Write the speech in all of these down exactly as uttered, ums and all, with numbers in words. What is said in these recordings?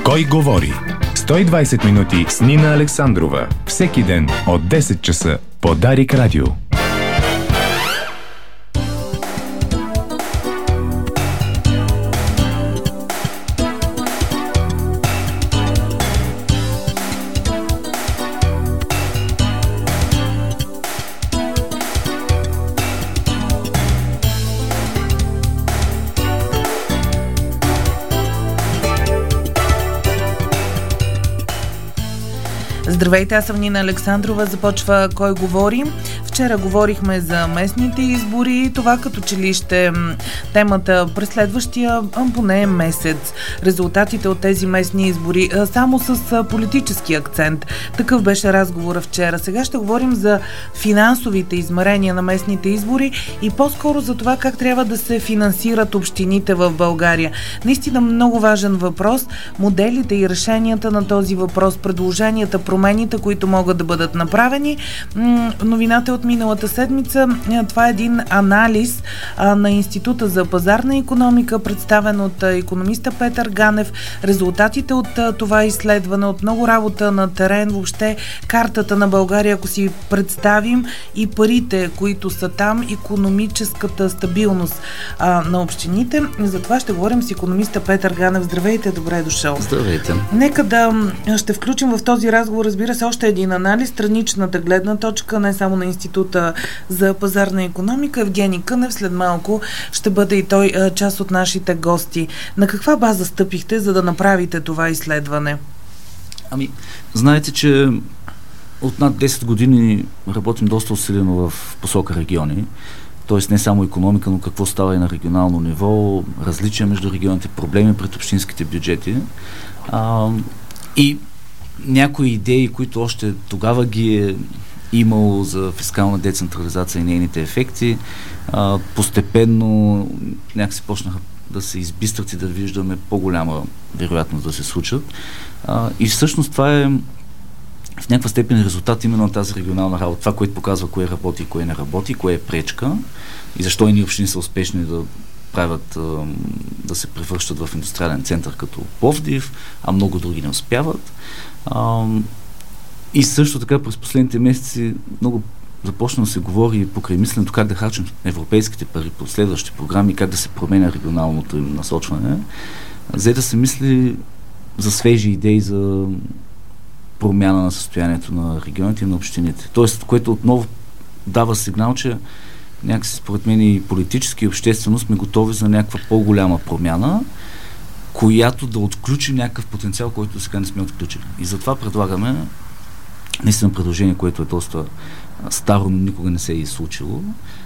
Кой говори? сто и двайсет минути с Нина Александрова. Всеки ден от десет часа по Дарик Радио. Здравейте, аз съм Нина Александрова. Започва Кой говори. Вчера говорихме за местните избори. Това като че ли ще темата през следващия поне месец. Резултатите от тези местни избори само с политически акцент. Такъв беше разговора вчера. Сега ще говорим за финансовите измерения на местните избори и по-скоро за това как трябва да се финансират общините в България. Наистина много важен въпрос. Моделите и решенията на този въпрос, предложенията, промените, които могат да бъдат направени. Новината от миналата седмица, това е един анализ а, на Института за пазарна икономика, представен от а, икономиста Петър Ганев. Резултатите от а, това изследване, от много работа на терен, въобще картата на България, ако си представим и парите, които са там, икономическата стабилност а, на общините. За това ще говорим с икономиста Петър Ганев. Здравейте, добре е дошъл. Здравейте. Нека да ще включим в този разговор, разбира се, още един анализ, страничната гледна точка, не само на Института за пазарна икономика. Евгений Кънев след малко ще бъде и той а, част от нашите гости. На каква база стъпихте, за да направите това изследване? Ами, знаете, че от над десет години работим доста усилено в посока региони. Тоест не само икономика, но какво става и на регионално ниво, различия между регионите, проблеми пред общинските бюджети. А, и някои идеи, които още тогава ги е имало за фискална децентрализация и нейните ефекти, а, постепенно някакси почнаха да се избистрат и да виждаме по-голяма вероятност да се случат. А, и всъщност това е в някаква степен резултат именно на тази регионална работа. Това, което показва кое работи и кое не работи, кое е пречка и защо едни общини са успешни да правят, да се превръщат в индустриален център като Пловдив, а много други не успяват. А, и също така през последните месеци много започна да се говори покрай мисленето как да харчим европейските пари по следващи програми, как да се променя регионалното им насочване. За да се мисли за свежи идеи за промяна на състоянието на регионите и на общините. Тоест, което отново дава сигнал, че някакси според мен и политически и обществено сме готови за някаква по-голяма промяна, която да отключи някакъв потенциал, който сега не сме отключили. И затова предлагаме наистина предложение, което е доста старо, но никога не се е случило.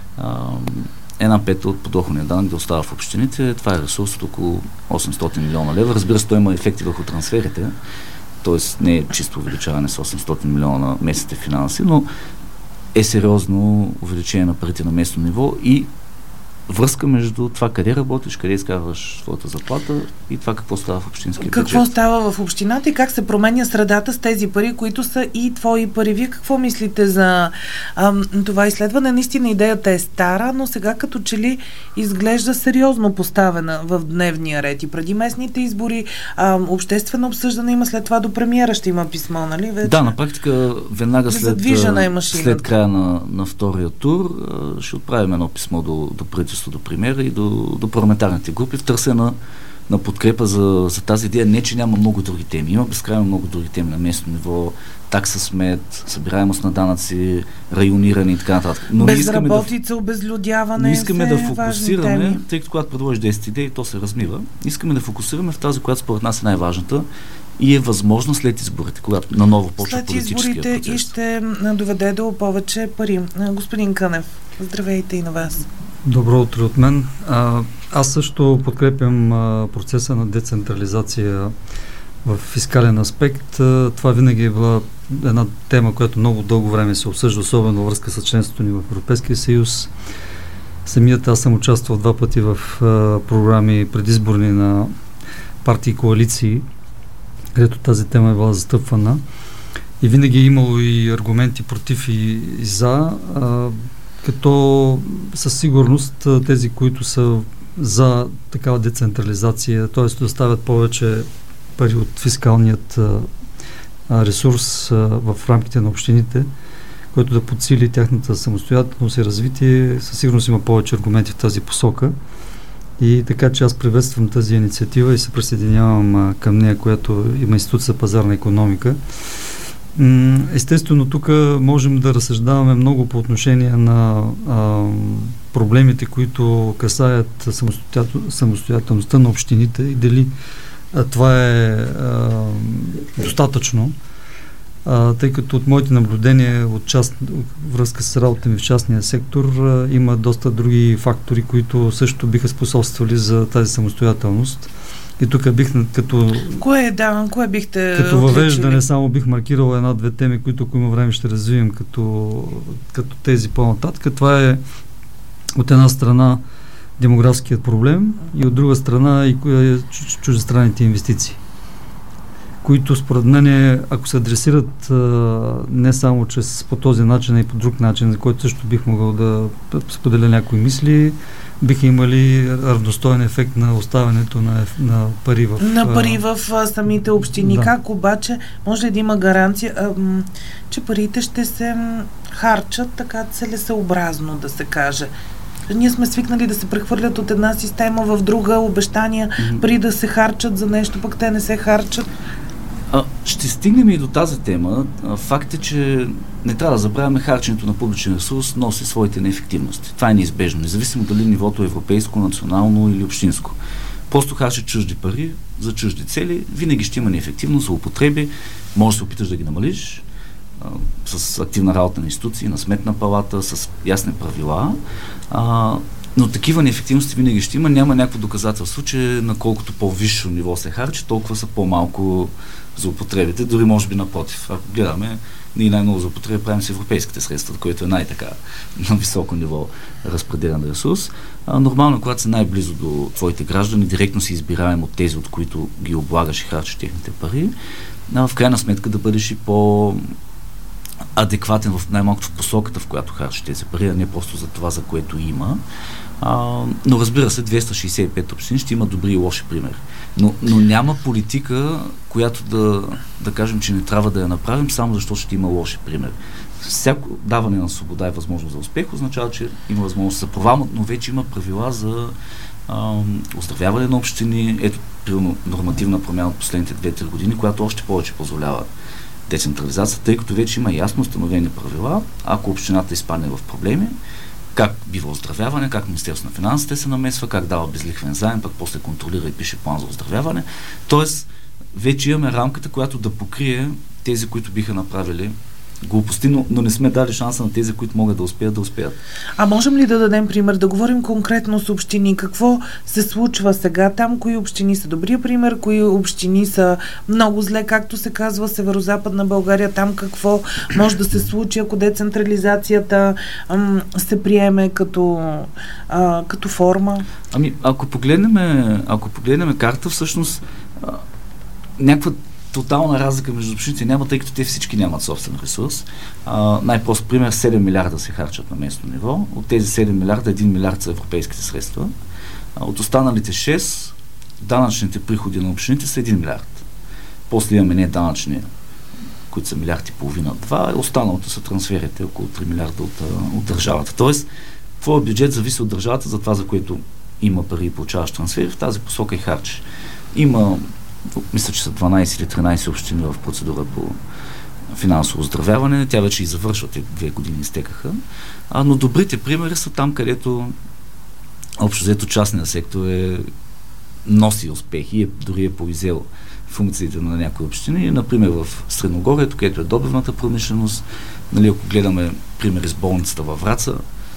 Една пета от подоходния данък да остава в общините. Това е ресурс от около осемстотин милиона лева. Разбира се, той има ефекти върху трансферите, т.е. не е чисто увеличаване с осемстотин милиона на местните финанси, но е сериозно увеличение на парите на местно ниво и връзка между това къде работиш, къде изкарваш своята заплата и това какво става в общинския бюджет. Какво става в общината и как се променя средата с тези пари, които са и твои пари. Вие какво мислите за ам, това изследване? Наистина идеята е стара, но сега като че ли изглежда сериозно поставена в дневния ред. И преди местните избори ам, обществено обсъждане има, след това до премиера ще има писмо, нали? Вече? Да, на практика веднага след, е след края на, на втория тур ще отправим едно писмо до, до правителството, до премиера и до, до парламентарните групи в търсене на, на подкрепа за, за тази идея. Не, че няма много други теми. Има безкрайно много други теми на местно ниво, такса смет, събираемост на данъци, райониране и така нататък. Но безработица, да, обезлюдяване. Но искаме да фокусираме, тъй като когато предложиш десет идеи, то се размива. Искаме да фокусираме в тази, която според нас е най-важната и е възможно след изборите, когато наново почва политическия процес. След изборите и ще доведе до повече пари. Господин Кънев, здравейте и на вас. Добро утро от мен. А, аз също подкрепям а, процеса на децентрализация в фискален аспект. А, това винаги е била една тема, която много дълго време се обсъжда, особено във връзка с членството ни в Европейския съюз. Самият аз съм участвал два пъти в а, програми предизборни на партии и коалиции, където тази тема е била застъпвана. И винаги е имало и аргументи против и, и за, а, като със сигурност тези, които са за такава децентрализация, т.е. да ставят повече пари от фискалният а, ресурс а, в рамките на общините, който да подсили тяхната самостоятелност и развитие. Със сигурност има повече аргументи в тази посока. И така че аз приветствам тази инициатива и се присъединявам а, към нея, която има Институт за пазарна икономика. М- естествено, тук можем да разсъждаваме много по отношение на а, проблемите, които касаят самостоятел, самостоятелността на общините и дали а, това е а, достатъчно. А, тъй като от моите наблюдения от част, връзка с работа ми в частния сектор а, има доста други фактори, които също биха способствали за тази самостоятелност. И тук бих като... Кое, да, кое бихте Като въвеждане само бих маркирал една-две теми, които ако има време ще развием като, като тези по-нататък. Това е от една страна демографският проблем и от друга страна и чуждестранните инвестиции, които според мен, ако се адресират а, не само чрез по този начин, а и по друг начин, за който също бих могъл да споделя някои мисли, биха имали равностоен ефект на оставянето на, на пари в... На пари в а, самите общини. Да. Как обаче може ли да има гаранция, а, м, че парите ще се м, харчат така целесъобразно, да се каже? Ние сме свикнали да се прехвърлят от една система в друга, обещания, mm-hmm. пари да се харчат за нещо, пък те не се харчат. А, ще стигнем и до тази тема. А, факт е, че не трябва да забравяме, харченето на публичен ресурс носи своите неефективности. Това е неизбежно, независимо дали нивото е европейско, национално или общинско. Просто харчат чужди пари за чужди цели, винаги ще има неефективност, злоупотреби, може да се опиташ да ги намалиш а, с активна работа на институции, на сметна палата, с ясни правила. А, но такива неефективности винаги ще има. Няма някакво доказателство, че на колкото по-висше ниво се харчи, толкова са по-малко злоупотребите. Дори може би напротив. Ако гледаме, ние най-много злоупотреби правим с европейските средства, което е най-така на високо ниво разпределен ресурс. А, нормално, когато са най-близо до твоите граждани, директно си избираем от тези, от които ги облагаш и харчиш техните пари, а, в крайна сметка да бъдеш и по адекватен в най-малкото в посоката, в която харчиш тези пари, а не просто за това, за което има. А, но разбира се, двеста шейсет и пет общини ще има добри и лоши примери. Но, но няма политика, която да, да кажем, че не трябва да я направим, само защото ще има лоши примери. Всяко даване на свобода и възможност за успех означава, че има възможност за провал, но вече има правила за а, оздравяване на общини. Ето, примерно, нормативна промяна от последните две-три години, която още повече позволява децентрализация, тъй като вече има ясно установени правила, ако общината изпадне в проблеми, как бива оздравяване, как Министерството на финансите се намесва, как дава безлихвен заем, пък после контролира и пише план за оздравяване. Тоест, вече имаме рамката, която да покрие тези, които биха направили глупости, но, но не сме дали шанса на тези, които могат да успеят, да успеят. А можем ли да дадем пример, да говорим конкретно с общини? Какво се случва сега там? Кои общини са добрия пример? Кои общини са много зле, както се казва, Северо-Западна България? Там какво може да се случи, ако децентрализацията ам, се приеме като, а, като форма? Ами, ако погледнем, ако погледнем карта, всъщност а, някаква тотална разлика между общините няма, тъй като те всички нямат собствен ресурс. А, най-прост пример, седем милиарда се харчат на местно ниво. От тези седем милиарда, един милиард са европейските средства. А, от останалите шест, данъчните приходи на общините са един милиард. После имаме не данъчни, които са милиард и половина, два. Останалото са трансферите, около три милиарда от, от държавата. Тоест, твоят бюджет зависи от държавата за това, за което има пари и получаваш трансфери, в тази посока и харчиш. Има, мисля, че са дванайсет или тринайсет общини в процедура по финансово оздравяване. Тя вече и завършва, те две години изтекаха. А, но добрите примери са там, където общо взето частния сектор е носи успехи, е, дори е поизел функциите на някои общини. Например, в Средногорието, където е добивната промишленост, нали, ако гледаме примери с болницата във Враца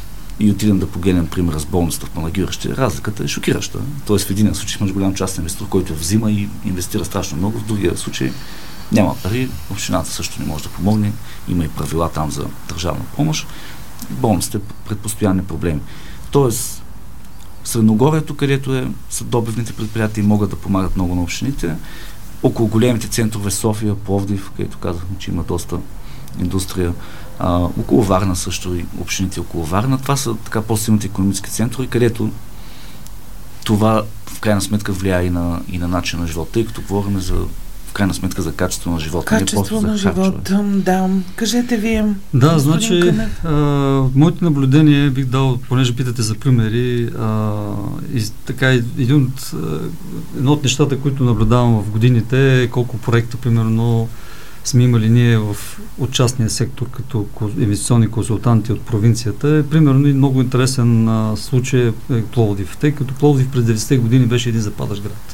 и отидем да погледнем пример с болницата в Панагюрище, разликата е шокираща. Тоест в един случай имаш голям частен инвеститор, който взима и инвестира страшно много, в другия случай няма пари, общината също не може да помогне, има и правила там за държавна помощ, болниците пред постоянни проблеми. Тоест, Средногорието, където е, са добивните предприятия и могат да помагат много на общините, около големите центрове София, Пловдив, където казахме, че има доста индустрия, а, около Варна също и общините около Варна. Това са така по-силните икономически центрове, където това в крайна сметка влияе и на, и на начин на живота, тъй като говорим за в крайна сметка за качество на живота. Качество на живота, да. Кажете вие. Да, значи, а, моите наблюдения бих дал, понеже питате за примери, а, и, така, един от, едно от нещата, които наблюдавам в годините е колко проекта, примерно, сме имали ние в от частния сектор като инвестиционни консултанти от провинцията. Е, примерно, много интересен а, случай е Пловдив, тъй като Пловдив през деветдесетте години беше един западащ град.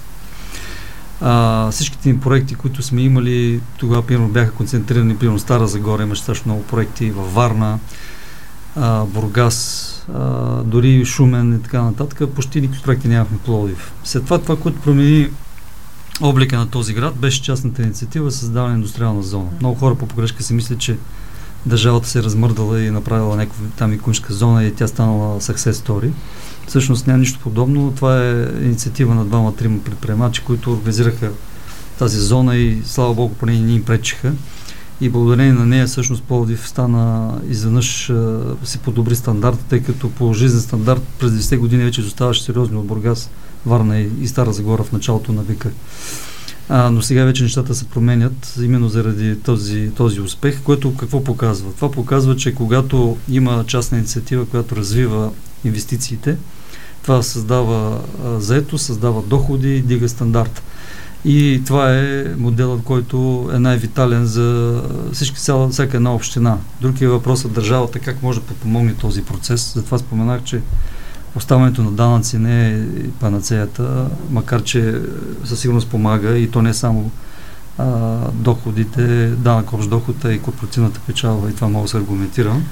А, всичките им проекти, които сме имали, тогава примерно бяха концентрирани, примерно Стара Загора, имаше страшно много проекти във Варна, а, Бургас, а, дори Шумен и така нататък. Почти никакви проекти нямахме в Пловдив. След това, това, което промени облика на този град, беше частната инициатива за създаване на индустриална зона. Много хора по погрешка си мислят, че държавата се е размърдала и направила някаква там икономическа зона и тя станала success story. Всъщност няма нищо подобно. Това е инициатива на двама-трима предприемачи, които организираха тази зона и слава Богу, поне не им пречиха. И благодарение на нея всъщност Пловдив стана изведнъж си подобри стандарт, тъй като по жизнен стандарт през деветдесетте години вече изоставаше сериозно от Бургас, Варна и, и Стара Загора в началото на века. А, но сега вече нещата се променят именно заради този, този успех, което какво показва? Това показва, че когато има частна инициатива, която развива инвестициите, това създава а, заетост, създава доходи, дига стандарт. И това е моделът, който е най-витален за всички, цяла, всяка една община. Друг е въпросът държавата как може да подпомогне този процес. Затова споменах, че оставането на данъци не е панацеята, макар че със сигурност помага и то не е само а, доходите, данък общ доход и корпоративната печалба, и това мога да се аргументирам.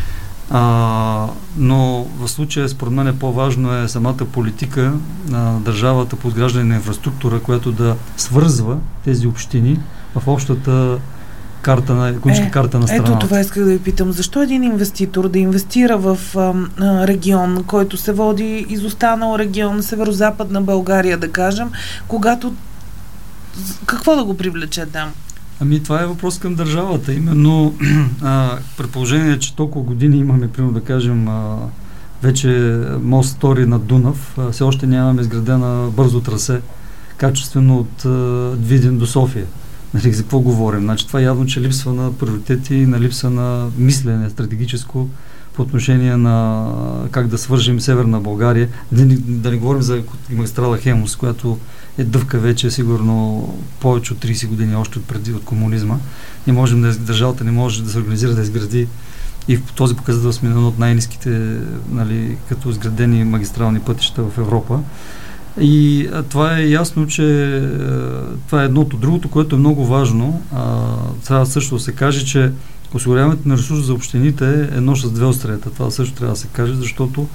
А, но в случая според мен е по-важно е самата политика на държавата по изграждане на инфраструктура, която да свързва тези общини в общата карта на, икономическа е, карта на страната. Ето това исках да ви питам. Защо един инвеститор да инвестира в а, регион, който се води изостанал регион, северо-западна България, да кажем, когато какво да го привлече там? Ами това е въпрос към държавата. Именно а, предположение, че толкова години имаме, примерно да кажем, а, вече мост втори над Дунав, а, все още нямаме изградена бързо трасе, качествено от а, Видин до София. Нали, за какво говорим? Значи това явно, че липсва на приоритети, на липса на мислене стратегическо по отношение на как да свържим Северна България. Да не, да не говорим за магистрала Хемус, която е дъвка вече сигурно повече от трийсет години, още от преди от комунизма. Не можем да, държавата не може да се организира да изгради и в този показател сме едно от най-ниските, нали, като изградени магистрални пътища в Европа. И а, това е ясно, че а, това е едното. Другото, което е много важно, а, трябва също да се каже, че осигуряването на ресурс за общините е едно с две острията. Това също трябва да се каже, защото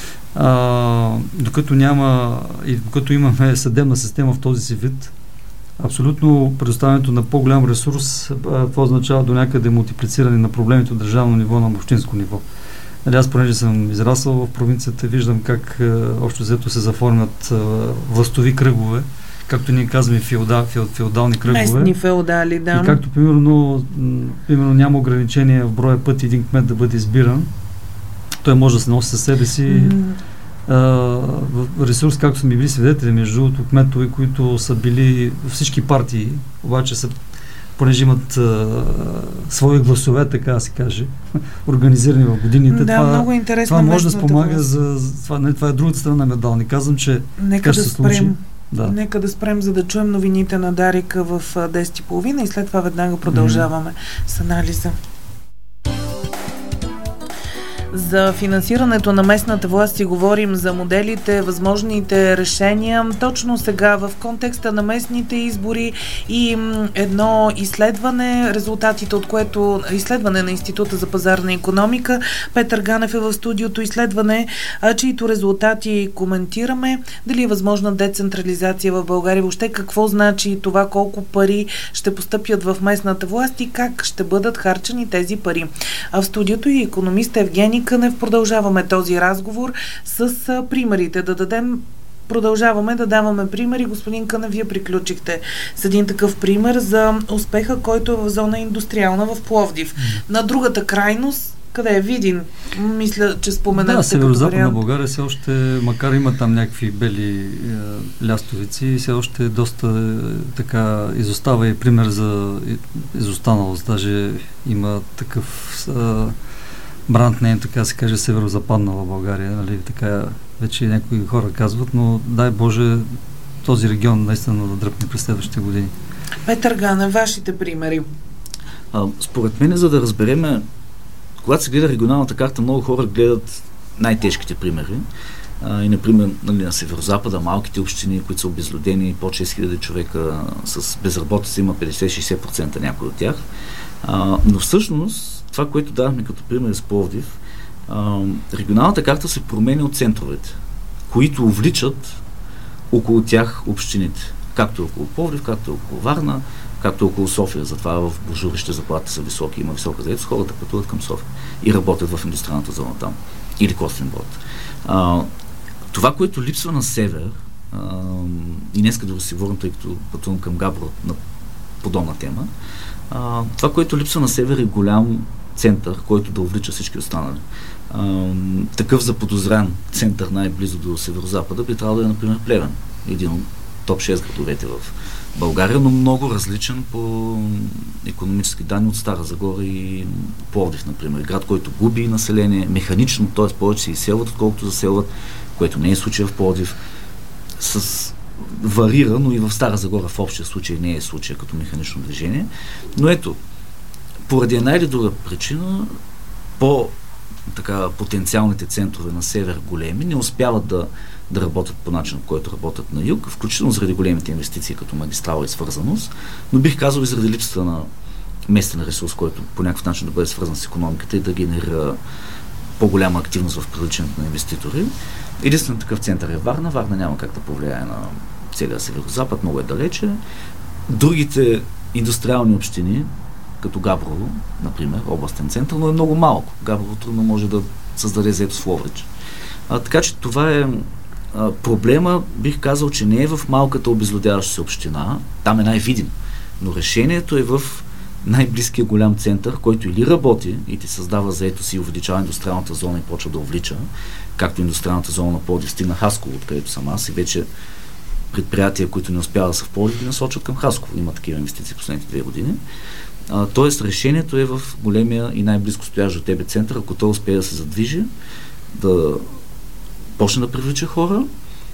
а, докато няма и докато имаме съдебна система в този си вид, абсолютно предоставянето на по-голям ресурс, а, това означава до някъде мултиплициране на проблемите от държавно ниво на общинско ниво. Нали, аз понеже съм израсъл в провинцията, виждам как а, общо взето се заформят а, властови кръгове, както ние казваме феодал, феодални кръгове. Местни феодали, да. И както примерно, примерно няма ограничение в броя пъти един кмет да бъде избиран, той може да се носи със себе си mm. а, ресурс, както сме били свидетели, между другото, кметове, които са били всички партии, обаче са, понеже имат а, свои гласове, така да се каже, организирани в годините. Да, това, много интересно. Това може да спомага за, за това, не, това е другата страна на медал. Не казвам, че Нека така ще да се случи. Спрем. Да. Нека да спрем, за да чуем новините на Дарика в десет и половина и след това веднага продължаваме mm-hmm. с анализа. За финансирането на местната власт си говорим за моделите, възможните решения. Точно сега в контекста на местните избори и едно изследване, резултатите от което изследване на Института за пазарна икономика. Петър Ганев е в студиото. Изследване, чието резултати коментираме. Дали е възможна децентрализация в България? Въобще какво значи това, колко пари ще постъпят в местната власт и как ще бъдат харчени тези пари? А в студиото и икономист Евгений Кънев. Продължаваме този разговор с а, примерите. Да дадем, продължаваме да даваме примери. Господин Кънев, вие приключихте с един такъв пример за успеха, който е в зона индустриална в Пловдив. Mm. На другата крайност Къде е Видин? Мисля, че споменахте. Да, северо-западна България все още, макар има там някакви бели е, лястовици, все още доста е, така изостава и пример за изостаналост. Даже има такъв е, бранд нейм, така се каже, северо-западна в България. Нали, така вече някои хора казват, но дай Боже този регион наистина да дръпне през следващите години. Петър Ганев, вашите примери? А, според мен, за да разбереме, когато се гледа регионалната карта, много хора гледат най-тежките примери. А, и, например, нали, на северо-запада, малките общини, които са обезлюдени, под шест хиляди човека, с безработица има петдесет-шейсет процента някои от тях. А, но всъщност, това, което давахме като пример с Пловдив, а, регионалната карта се променя от центровете, които увличат около тях общините. Както около Пловдив, както около Варна, както около София. Затова в Божурище заплатите са високи, има висока заетост, хората пътуват към София и работят в индустриалната зона там. Или Костинброд. А, това, което липсва на север, а, и днеска да си говорим, тъй като пътувам към Габро на подобна тема, а, това, което липсва на север е голям център, който да увлича всички останали. А, такъв заподозрян център най-близо до северо-запада би трябвало да е, например, Плевен. Един от топ шест градовете в България, но много различен по икономически данни от Стара Загора и Пловдив, например. Град, който губи население механично, т.е. повече се изселват, отколкото заселват, което не е случай в Пловдив. С варира, но и в Стара Загора в общия случай не е случай като механично движение. Но ето, поради една или друга причина, по така, потенциалните центрове на север големи не успяват да да работят по начин, по който работят на юг, включително заради големите инвестиции като магистрала и свързаност, но бих казал и заради липсата на местен ресурс, който по някакъв начин да бъде свързан с икономиката и да генерира по-голяма активност в привличането на инвеститори. Единствено такъв център е Варна. Варна няма как да повлияе на целия северо-запад, много е далече. Другите индустриални общини, като Габрово, например, областен център, но е много малко. Габрово трудно може да създаде заетост в Ловрич. А, така че това е а, проблема, бих казал, че не е в малката обезлюдяваща се община, там е най-видим, но решението е в най-близкия голям център, който или работи и ти създава заетост и увеличава индустриалната зона и почва да увлича, както индустриалната зона на Пловдив стигна Хасково, откъдето съм аз, и вече предприятия, които не успяват да са в Пловдив, ги насочват към Хасково. Има такива инвестиции последните две години. А, тоест решението е в големия и най-близко стоящ до тебе център, ако той успее да се задвижи, да почне да привлича хора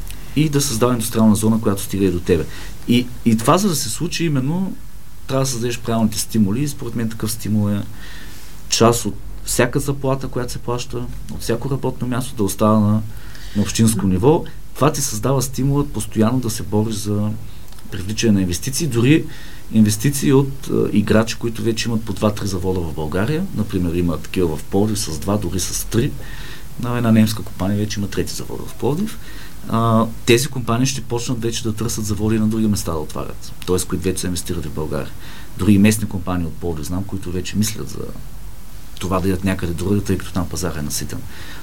и да създава индустриална зона, която стига и до тебе. И, и това, за да се случи, именно трябва да създадеш правилните стимули и според мен такъв стимул е част от всяка заплата, която се плаща, от всяко работно място да остава на, на общинско ниво. Това ти създава стимулът постоянно да се бориш за привличане на инвестиции, дори инвестиции от а, играчи, които вече имат по два-три завода в България. Например, има такива в Пловдив с два, дори с три. На една немска компания вече има трети завода в Пловдив. А, тези компании ще почнат вече да търсят заводи на други места да отварят, т.е. които вече са инвестирали в България. Други местни компании от Пловдив знам, които вече мислят за това да ядат някъде други, тъй като там пазар е наситен.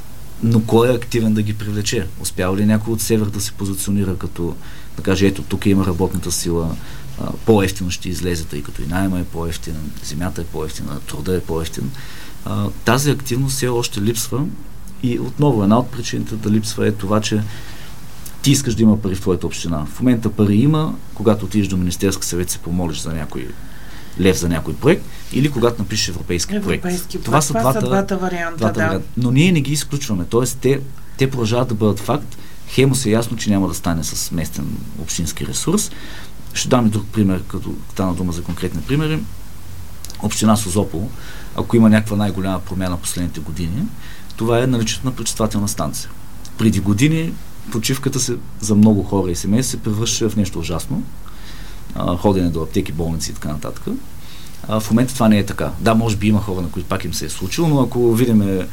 Но кой е активен да ги привлече? Успява ли някой от север да се позиционира като, да каже, ето тук има работната сила, а, по-ефтино ще излезе, тъй като и найма е по-ефтин, земята е по-ефтина, труда е по-ефтин. А, тази активност все още липсва и отново една от причините да липсва е това, че ти искаш да има пари в твоята община. В момента пари има, когато отидеш до Министерски съвет се помолиш за някой лев за някой проект, или когато напишеш европейски, европейски проект. проект. Това, са, това двата, са двата варианта. двата да. варианта. Но ние не ги изключваме. Тоест, те, те продължават да бъдат факт. Хемо се е ясно, че няма да стане с местен общински ресурс. Ще дам и друг пример, като стана дума за конкретни примери. Община Созопол, ако има някаква най-голяма промяна последните години, това е наличието на пречиствателна станция. Преди години почивката се, за много хора и семейства се превръща в нещо ужасно. А, ходене до аптеки, болници и така нататък. А, в момента това не е така. Да, може би има хора, на които пак им се е случило, но ако видим а,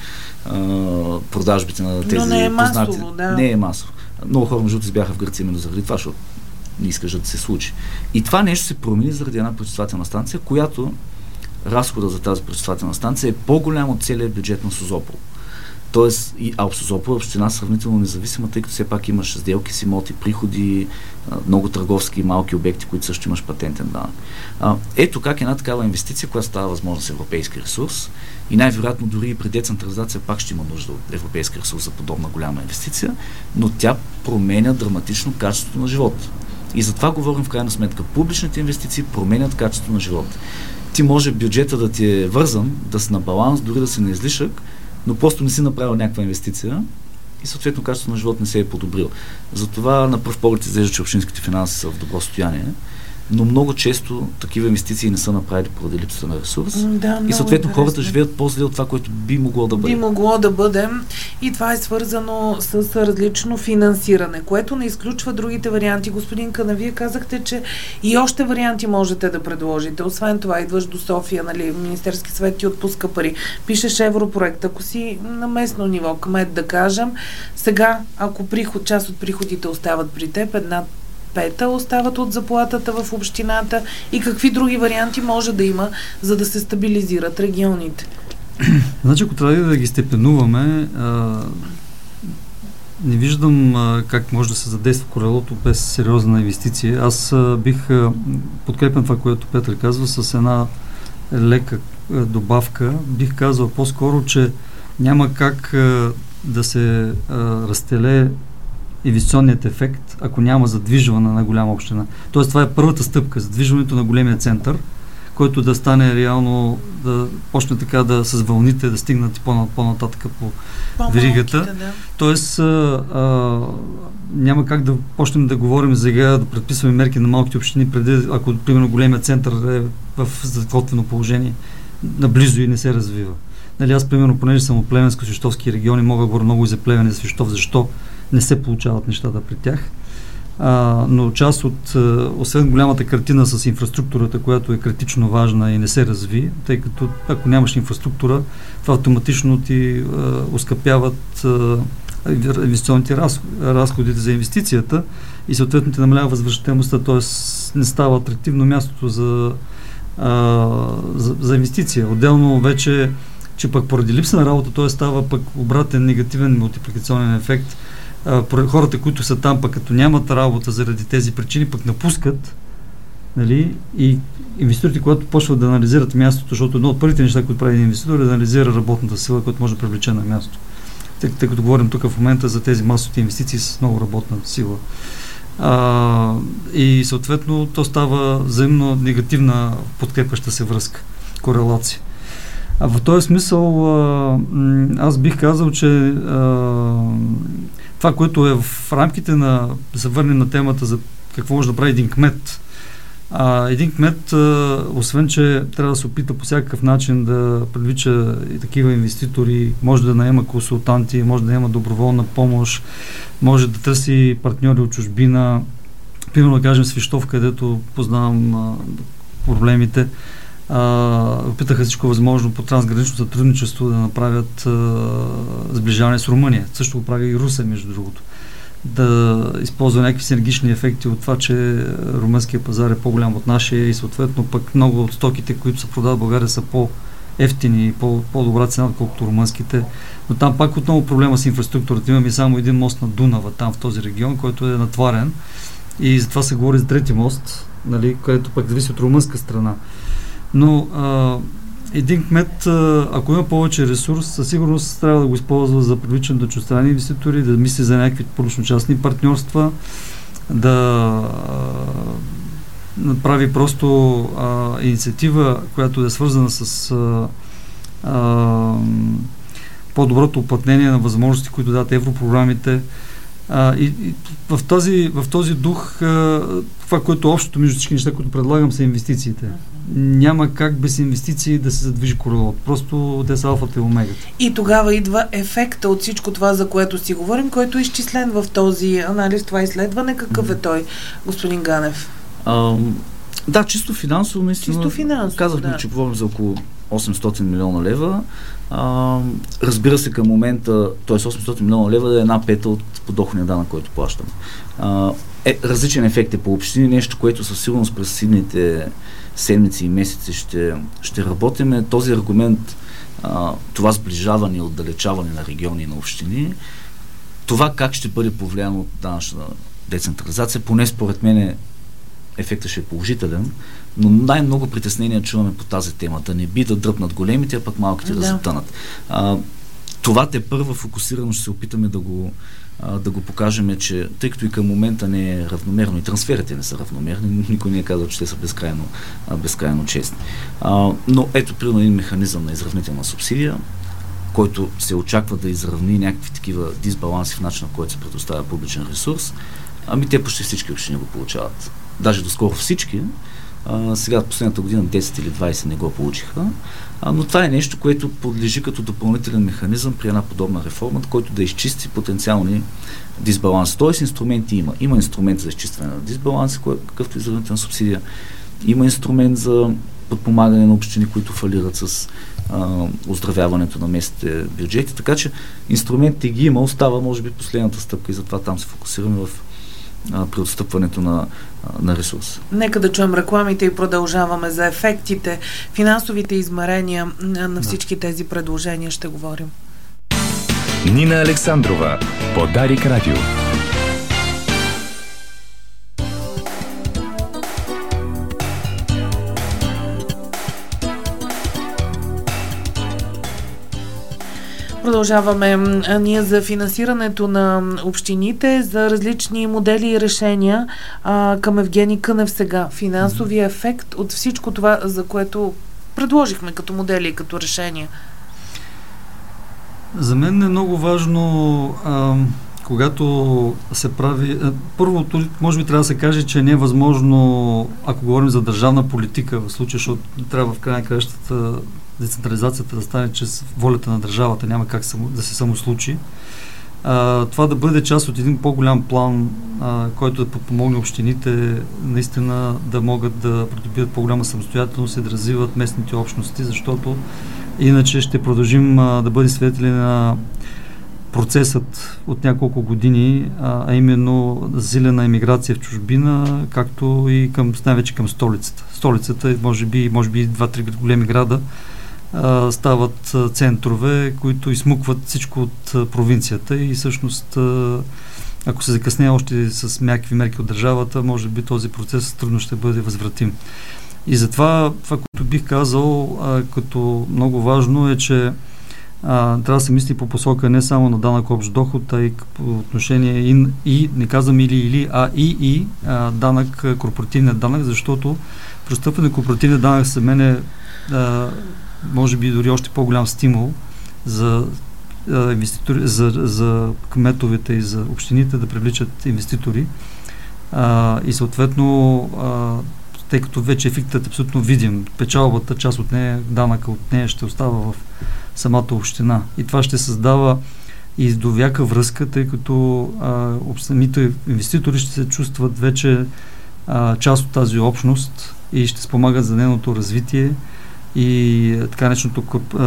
продажбите на тези но не е масово, познати, да. не е масово. Много хора, между другото, бяха в Гърция именно заради това, защото не искаш да се случи. И това нещо се промени заради една пречиствателна станция, която разхода за тази пречиствателна станция е по-голям от целия бюджет на Созопол. Тоест, и Алпсозопол е община сравнително независима, тъй като все пак имаш сделки с имоти, приходи, много търговски и малки обекти, които също имаш патентен данък. Ето как една такава инвестиция, която става възможна с европейски ресурс, и най-вероятно дори и при децентрализация пак ще има нужда от европейски ресурс за подобна голяма инвестиция, но тя променя драматично качеството на живота. И затова говорим в крайна сметка. Публичните инвестиции променят качеството на живота. Ти може бюджета да ти е вързан, да си на баланс, дори да си на излишък, но просто не си направил някаква инвестиция и съответно качеството на живот не се е подобрил. Затова на пръв поглед изглежда, че общинските финанси са в добро състояние, но много често такива инвестиции не са направили поради липсата на ресурс. Да, и съответно хората живеят по-зле от това, което би могло да бъде. Би могло да бъде. И това е свързано с различно финансиране, което не изключва другите варианти. Господин Кънев, вие казахте, че и още варианти можете да предложите. Освен това, идваш до София, нали, Министерски съвет ти отпуска пари. Пишеш европроект. Ако си на местно ниво, кмет да кажем, сега, ако приход, част от приходите остават при теб, една пета остават от заплатата в общината, и какви други варианти може да има, за да се стабилизират регионите? Значи, ако трябва да ги степенуваме, а, не виждам а, как може да се задейства колелото без сериозна инвестиция. Аз а, бих а, подкрепен това, което Петър казва, с една лека а, добавка. Бих казал по-скоро, че няма как а, да се а, разтеле инвестиционният ефект, ако няма задвижване на голяма община. Тоест, това е първата стъпка, задвижването на големия център, който да стане реално, да почне така да с вълните да стигнат по- по-нататък по веригата. Да. Тоест, а, а, няма как да почнем да говорим сега, да предписваме мерки на малките общини, преди, ако, примерно, големия център е в затруднено положение, наблизо и не се развива. Нали, аз, примерно, понеже съм от Плевенско-Свищовски региони, мога да говоря много и за Плевен и за Свищов, защо не се получават нещата при тях. А, но част от, а, освен голямата картина с инфраструктурата, която е критично важна и не се разви, тъй като ако нямаш инфраструктура, това автоматично ти а, оскъпяват а, инвестиционните разходите за инвестицията и съответно ти намалява възвръщаемостта, т.е. не става атрактивно мястото за, а, за, за инвестиция. Отделно вече, че пък поради липса на работа, т.е. става пък обратен негативен мултипликационен ефект. Uh, хората, които са там, пък като нямат работа заради тези причини, пък напускат, нали, и инвеститорите, когато почват да анализират мястото, защото едно от първите неща, които прави инвеститор, е да анализира работната сила, която може да привлече на място. Тъй, тъй като говорим тук в момента за тези масовите инвестиции с много работна сила. Uh, и съответно то става взаимно негативна подкрепяща се връзка, корелация. А в този смисъл uh, аз бих казал, че uh, това, което е в рамките на, да се върнем на темата за какво може да прави един кмет. А, един кмет, а, освен че трябва да се опита по всякакъв начин да привлича и такива инвеститори, може да наема консултанти, може да наема доброволна помощ, може да търси партньори от чужбина. Примерно да кажем Свищов, където познавам а, проблемите. Uh, опитаха всичко възможно по трансгранично сътрудничество да направят uh, сближаване с Румъния. Също го прави и Русе, между другото. Да използва някакви синергични ефекти от това, че румънския пазар е по-голям от нашия и съответно пък много от стоките, които се продават в България, са по-ефтини и по- по-добра цена, отколкото румънските. Но там пак отново проблема с инфраструктурата. Имаме само един мост на Дунава, там в този регион, който е натварен и затова се говори за трети мост, нали, където пък зависи от румънска страна. Но а, един кмет, а, ако има повече ресурс, със сигурност трябва да го използва за привличане до чуждестранни инвеститори, да мисли за някакви публично-частни партньорства, да направи просто а, инициатива, която е свързана с а, а, по-доброто уплътнение на възможности, които дадат европрограмите. А, и, и в, този, в този дух а, това, което общото между всички неща, които предлагам, са инвестициите. Няма как без инвестиции да се задвижи колелото. Просто те са алфата и омегата. И тогава идва ефекта от всичко това, за което си говорим, който е изчислен в този анализ, това изследване. Какъв е той, господин Ганев? А, да, чисто финансово, наистина. Чисто финансово, казахме, да. че говорим за около осемстотин милиона лева. А, разбира се, към момента, т.е. осемстотин милиона лева е една пета от подоходния данък, който плащаме. А, е, различен ефект е по общини, нещо, което със сигурност през следните седмици и месеци ще, ще работиме. Този аргумент а, това сближаване и отдалечаване на региони и на общини, това как ще бъде повлияно от данъчна децентрализация, поне според мен ефектът ще е положителен, но най-много притеснения чуваме по тази тема. Да не би да дръпнат големите, а пък малките да, да затънат. А, това те първа фокусирано ще се опитаме да го, а, да го покажем, че тъй като и към момента не е равномерно и трансферите не са равномерни, никой не е казал, че те са безкрайно, а, безкрайно честни. А, но ето, примерно, един механизъм на изравнителна субсидия, който се очаква да изравни някакви такива дисбаланси в начина, в който се предоставя публичен ресурс, ами те почти всички общини го получават. Даже доскоро всички, а, сега последната година десет или двайсет не го получиха, а, но това е нещо, което подлежи като допълнителен механизъм при една подобна реформа, който да изчисти потенциални дисбаланси. Тоест инструменти има. Има инструмент за изчистване на дисбаланси, какъвто изравнителна субсидия. Има инструмент за подпомагане на общини, които фалират с а, оздравяването на местните бюджети. Така че инструментите ги има, остава може би последната стъпка и затова там се фокусираме в а, при отстъпването на, а, на ресурс. Нека да чуем рекламите и продължаваме за ефектите, финансовите измерения на всички тези предложения ще говорим. Нина Александрова по Дарик Радио. Продължаваме ние за финансирането на общините, за различни модели и решения а, към Евгений Кънев сега. Финансовия ефект от всичко това, за което предложихме като модели и като решения. За мен е много важно, а, когато се прави... А, първото, може би трябва да се каже, че не е възможно, ако говорим за държавна политика в случая, защото трябва в край на краищата децентрализацията да стане чрез волята на държавата, няма как само, да се само случи. А, това да бъде част от един по-голям план, а, който да подпомогне общините наистина да могат да придобият по-голяма самостоятелност и да развиват местните общности, защото иначе ще продължим а, да бъдем свидетели на процесът от няколко години, а, а именно засилена емиграция в чужбина, както и към, най-вече към столицата. Столицата, може би, може би два-три големи града а, стават а, центрове, които изсмукват всичко от а, провинцията и всъщност а, ако се закъсне още с някакви мерки от държавата, може би този процес трудно ще бъде възвратим. И затова това, което бих казал а, като много важно е, че а, трябва да се мисли по посока не само на данък общ доход, а и по отношение и, и не казвам или или, а и и а, данък, корпоративният данък, защото пристъпване на корпоративния данък за мен е а, може би дори още по-голям стимул за а, инвеститори, за, за кметовете и за общините да привличат инвеститори а, и съответно а, тъй като вече ефектът е абсолютно видим. Печалбата, част от нея, данъка от нея ще остава в самата община. И това ще създава и довяка връзка, тъй като а, самите инвеститори ще се чувстват вече а, част от тази общност и ще спомагат за нейното развитие. И така нечното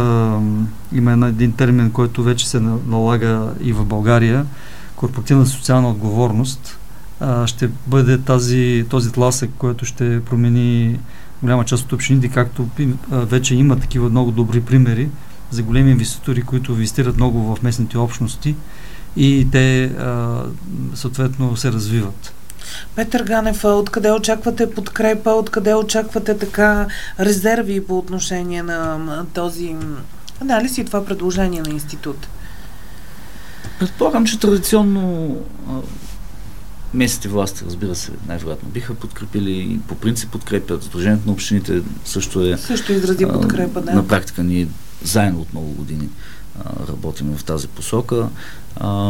има един термин, който вече се налага и в България, корпоративна социална отговорност. Ще бъде тази, този тласък, който ще промени голяма част от общините, както вече има такива много добри примери за големи инвеститори, които инвестират много в местните общности и те а, съответно се развиват. Петър Ганев, откъде очаквате подкрепа, откъде очаквате така резерви по отношение на този анализ и това предложение на институт? Предполагам, че традиционно местните власти, разбира се, най-вероятно биха подкрепили и по принцип подкрепят. Сдружението на общините също е... Също изрази подкрепа, да. На практика ние заедно от много години а, работим в тази посока. А,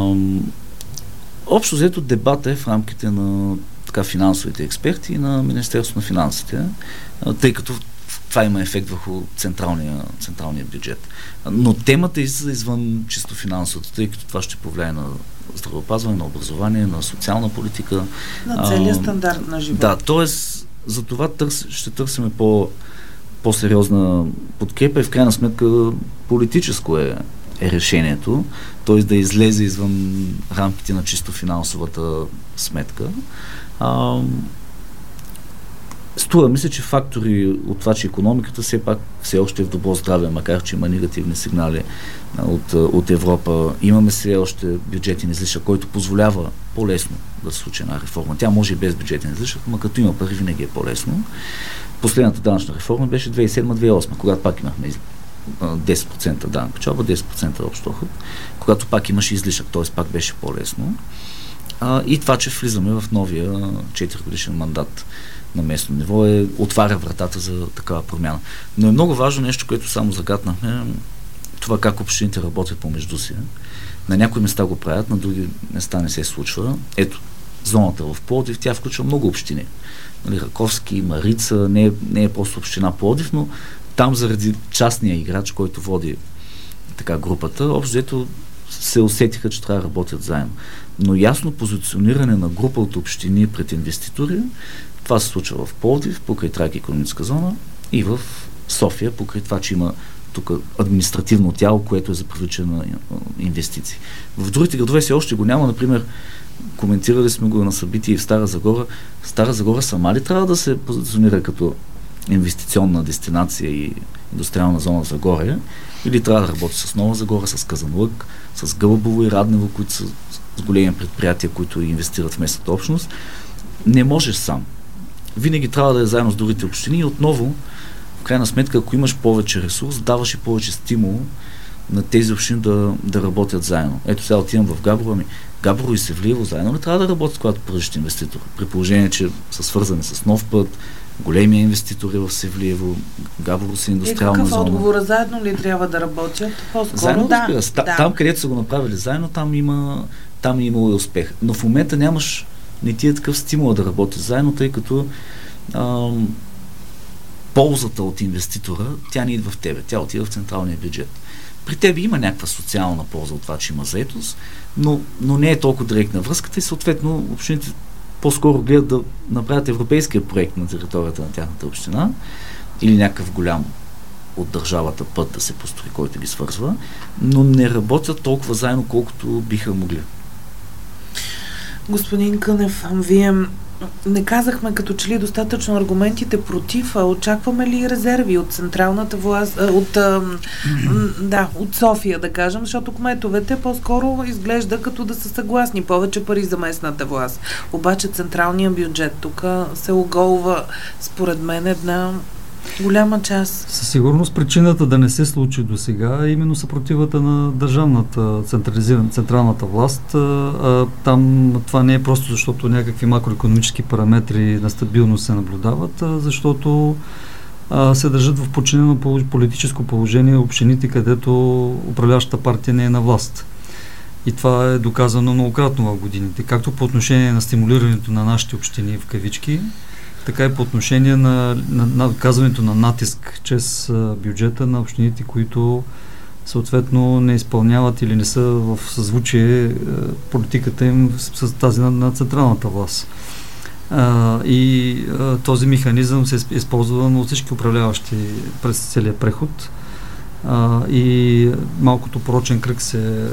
общо взето дебата е в рамките на така, финансовите експерти и на Министерството на финансите, а, тъй като това има ефект върху централния, централния бюджет. Но темата е извън чисто финансовото, тъй като това ще повлияе на здравеопазване, на образование, на социална политика. На целия стандарт на живота. Да, т.е. за това търс, ще търсиме по, по-сериозна подкрепа и в крайна сметка политическо е, е решението, т.е. да излезе извън рамките на чисто финансовата сметка. А, Струва ми се, че фактори от това, че икономиката все пак все още е в добро здраве, макар че има негативни сигнали от, от Европа. Имаме все още бюджетен излишък, който позволява по-лесно да се случи една реформа. Тя може и без бюджетен излишък, но като има пари, винаги е по-лесно. Последната данъчна реформа беше две хиляди и седма - две хиляди и осма, когато пак имахме десет процента данък печалба, десет процента общ доход, когато пак имаше излишък, т.е. пак беше по-лесно. А, и това, че влизаме в новия четири годишен мандат на местно ниво, е, отваря вратата за такава промяна. Но е много важно нещо, което само загатнахме, това как общините работят помежду си. На някои места го правят, на други места не се случва. Ето, зоната в Пловдив, тя включва много общини. Нали, Раковски, Марица, не е, не е просто община Пловдив, но там заради частния играч, който води така групата, общо ето се усетиха, че трябва да работят заедно. Но ясно позициониране на група от общини пред инвеститори, това се случва в Пловдив, покрай Трайка икономическа зона, и в София, покрай това, че има тук административно тяло, което е за привличане на инвестиции. В другите градове си още го няма, например, коментирали сме го на събитие в Стара Загора. Стара Загора сама ли трябва да се позиционира като инвестиционна дестинация и индустриална зона в Загоре, или трябва да работи с Нова Загора, с Казанлък, с Гълъбово и Раднево, които са с големи предприятия, които инвестират в местната общност. Не можеш сам. Винаги трябва да е заедно с другите общини и отново, в крайна сметка, ако имаш повече ресурс, даваш и повече стимул на тези общини да, да работят заедно. Ето сега отивам в Габрово, ами Габрово и Севлиево заедно не трябва да работят, когато поръчат инвеститор. При положение, че са свързани с нов път, големи инвеститори в Севлиево, Габрово са индустриална зона. И какъв отговора? Заедно ли трябва да работят? По-скоро заедно, да. разбира се. Да. Там, където са го направили заедно, там има там е имало и успех. Но в момента нямаш, не ти е такъв стимул да работиш заедно, тъй като ам, ползата от инвеститора, тя не идва в тебе, тя отива в централния бюджет. При тебе има някаква социална полза от това, че има заетост, но, но не е толкова директна връзката и съответно общините по-скоро гледат да направят европейския проект на територията на тяхната община или някакъв голям от държавата път да се построи, който ги свързва, но не работят толкова заедно, колкото биха могли. Господин Кънев, вие не казахме като че ли достатъчно аргументите против, а очакваме ли резерви от централната власт, от, да, от София, да кажем, защото кметовете по-скоро изглежда като да са съгласни, повече пари за местната власт. Обаче централният бюджет тук се оголва, според мен, една голяма част. Със сигурност причината да не се случи до сега е именно съпротивата на държавната централизирана централната власт. А, а, там това не е просто защото някакви макроекономически параметри на стабилност се наблюдават, а защото а, се държат в подчинено политическо положение общините, където управляващата партия не е на власт. И това е доказано многократно в годините, както по отношение на стимулирането на нашите общини в кавички, така и по отношение на, на, на казването на натиск чрез а, бюджета на общините, които съответно не изпълняват или не са в съзвучие а, политиката им с, с тази на, на централната власт. А, и а, този механизъм се е използван от всички управляващи през целия преход а, и малкото порочен кръг се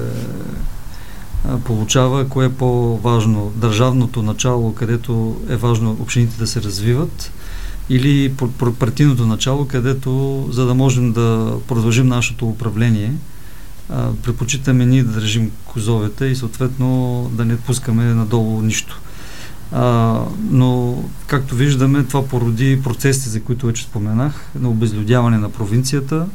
получава, кое е по-важно, държавното начало, където е важно общините да се развиват, или партийното начало, където, за да можем да продължим нашето управление, а, предпочитаме ние да държим козовете и съответно да не пускаме надолу нищо. А, но, както виждаме, това породи процесите, за които вече споменах, на обезлюдяване на провинцията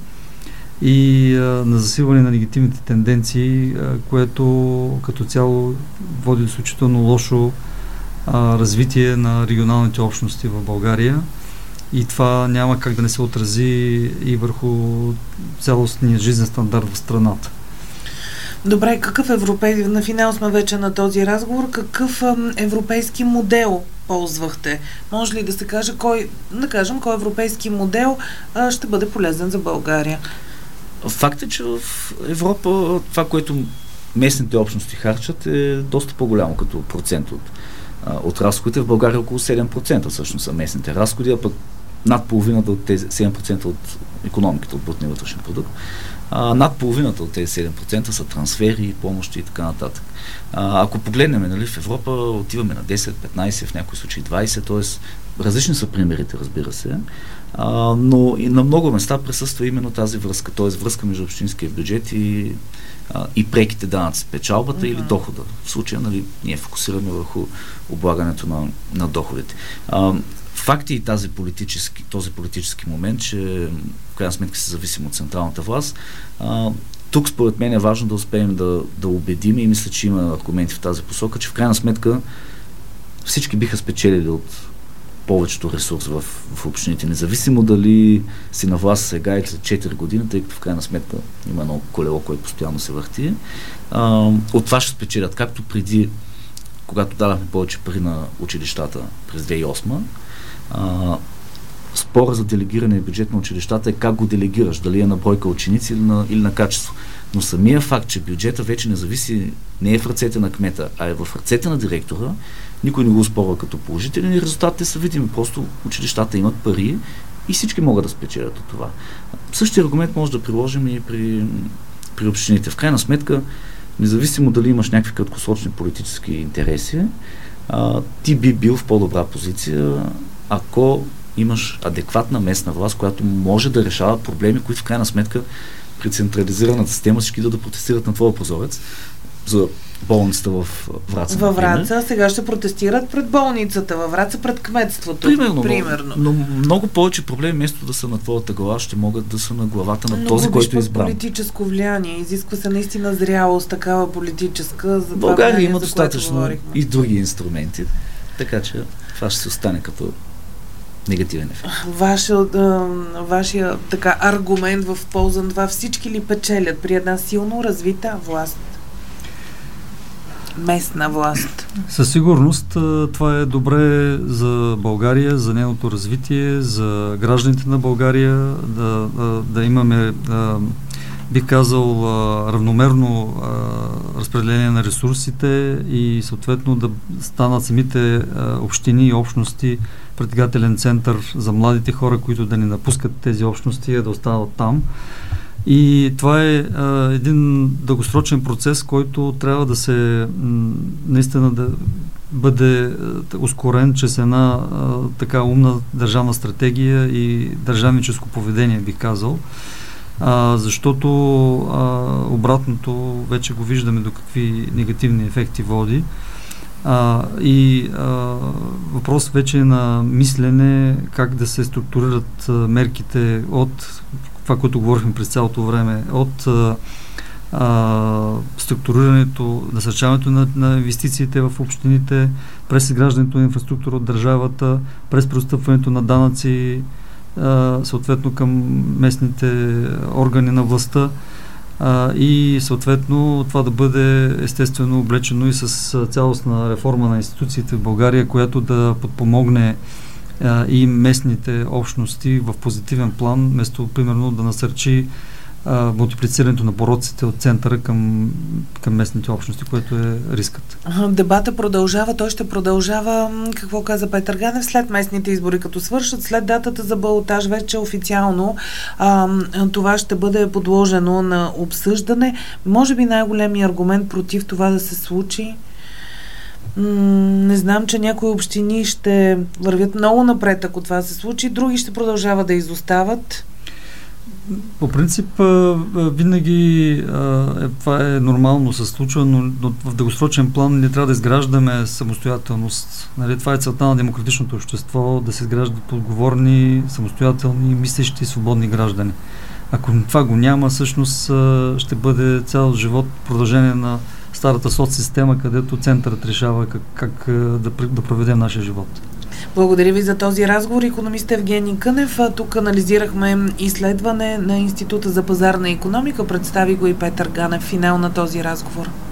и а, на засилване на негативните тенденции, а, което като цяло води до изключително лошо а, развитие на регионалните общности в България, и това няма как да не се отрази и върху цялостния жизнен стандарт в страната. Добре, какъв европейски, на финал сме вече на този разговор, какъв а, европейски модел ползвахте? Може ли да се каже кой, да кажем, кой европейски модел а, ще бъде полезен за България? Факт е, че в Европа това, което местните общности харчат, е доста по-голямо като процент от, от разходите. В България около седем процента всъщност са местните разходи, а пък над половината от тези седем процента от икономиката от брутния вътрешен продукт. А, над половината от тези седем процента са трансфери, помощи и така нататък. А, ако погледнем, нали, в Европа отиваме на десет, петнайсет, в някои случаи двайсет, т.е. различни са примерите, разбира се, а, но и на много места присъства именно тази връзка, т.е. връзка между общинския бюджет и, а, и преките данъци, печалбата mm-hmm. или дохода. В случая, нали, ние фокусираме върху облагането на, на доходите. А, Факт е и тази политически, този политически момент, че в крайна сметка се зависим от централната власт. А, тук според мен е важно да успеем да, да убедим и мисля, че има аргументи в тази посока, че в крайна сметка всички биха спечелили от повечето ресурс в, в общините, независимо дали си на власт сега или след четири години, тъй като в крайна сметка има едно колело, което постоянно се върти. А, от това ще спечелят, както преди, когато дадахме повече пари на училищата през две хиляди и осма. Uh, спора за делегиране бюджет на училищата е как го делегираш, дали е на бройка ученици или на, или на качество. Но самия факт, че бюджета вече не зависи, не е в ръцете на кмета, а е в ръцете на директора, никой не го спорва като положителен и резултатите са видими. Просто училищата имат пари и всички могат да спечелят от това. Същия аргумент може да приложим и при, при общините. В крайна сметка, независимо дали имаш някакви краткосрочни политически интереси, а, ти би бил в по-добра позиция, ако имаш адекватна местна власт, която може да решава проблеми, които в крайна сметка при централизираната система всички да, да протестират на твоя прозорец за болницата в Враца. Във Враца сега ще протестират пред болницата, във Враца пред кметството. Примерно, примерно. Но, но много повече проблеми, вместо да са на твоята глава, ще могат да са на главата на но този, който е избран. Политическо влияние. Изисква се наистина зрялост, такава политическа. За България това има достатъчно и други инструменти. Така че това ще се остане като негативен ефект. Вашия, вашия така аргумент в полза на това, всички ли печелят при една силно развита власт? Местна власт. Със сигурност това е добре за България, за нейното развитие, за гражданите на България, да, да, да имаме, бих казал, равномерно разпределение на ресурсите и съответно да станат самите общини и общности притегателен център за младите хора, които да не напускат тези общности, а да останат там. И това е а, един дългосрочен процес, който трябва да се м, наистина да бъде а, ускорен чрез една а, така умна държавна стратегия и държавническо поведение, бих казал. А, защото а, обратното вече го виждаме до какви негативни ефекти води. А, и а, въпрос вече е на мислене как да се структурират а, мерките от това, което говорихме през цялото време, от а, а, структурирането, насърчаването на, на инвестициите в общините, през изграждането на инфраструктура от държавата, през преотстъпването на данъци, а, съответно към местните органи на властта, а, и съответно това да бъде естествено облечено и с цялостна реформа на институциите в България, която да подпомогне а, и местните общности в позитивен план, вместо примерно да насърчи а, мултиплицирането на пороците от центъра към, към местните общности, което е рискът. Дебата продължава, той ще продължава, какво каза Петър Ганев, след местните избори, като свършат, след датата за балотаж, вече официално а, това ще бъде подложено на обсъждане. Може би най-големият аргумент против това да се случи, не знам, че някои общини ще вървят много напред, ако това се случи, други ще продължават да изостават. По принцип, винаги това е нормално се случва, но в дългосрочен план не трябва да изграждаме самостоятелност. Нали, това е целта на демократичното общество, да се изграждат отговорни, самостоятелни, мислещи, свободни граждани. Ако това го няма, всъщност ще бъде цял живот продължение на старата соцсистема, където центърът решава как, как да, да проведем нашия живот. Благодаря ви за този разговор. Икономист Евгений Кънев. Тук анализирахме изследване на Института за пазарна икономика. Представи го и Петър Ганев. Финал на този разговор.